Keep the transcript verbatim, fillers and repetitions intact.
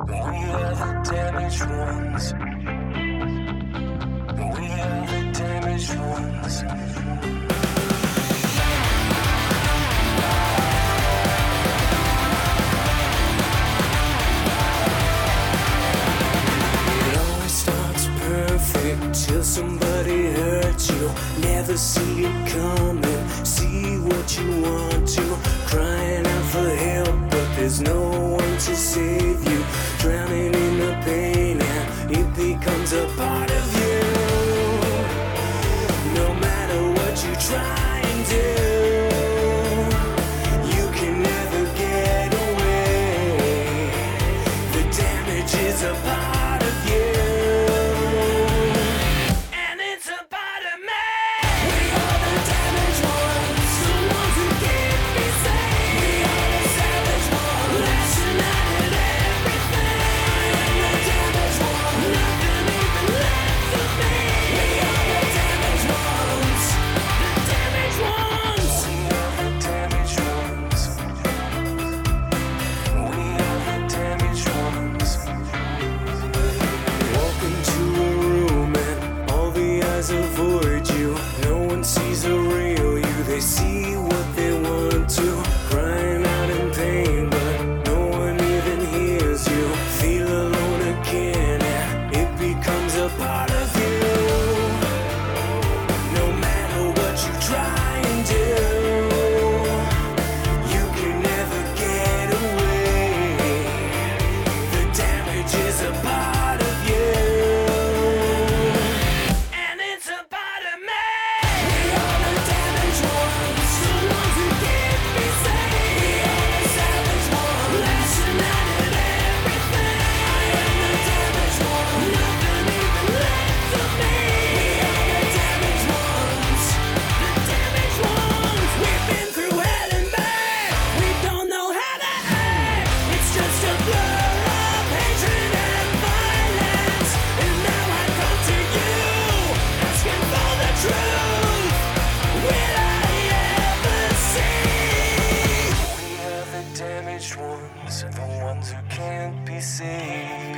We are the damaged ones. We are the damaged ones. It always starts perfect till somebody hurts you. Never see it coming. See what you want to. Crying out for help, but there's no one to save you. Drowning in the pain and it becomes a part of you. No matter what you try and do, you can never get away. The damage is a part of you, and it's a part of me. We are the damaged ones, the ones who can't be saved. We are the savage ones, lashing out at everything. I am the damaged one, nothing even left of me. We are the damaged ones, the damaged ones. We are the damaged ones. We are the damaged ones. Walk into a room and all the eyes avoid you. No one sees the real you, they see what they want to. Crying out in pain, but no one even hears you. Feel alone again and it becomes a part of you. No matter what you try and do, you can never get away. The damage is a part of you, and it's a part of me. We are the damaged ones, the ones who can't be saved. We are the savage ones, lashing out at everything. I am the damaged one, nothing even left of me. We are the damaged ones, the damaged ones. We've been through hell and back, we don't know how to act. It's just a blur of hatred and violence. And now I come to you, asking for the truth. Will I ever see? We are the damaged ones, the ones who can't be saved.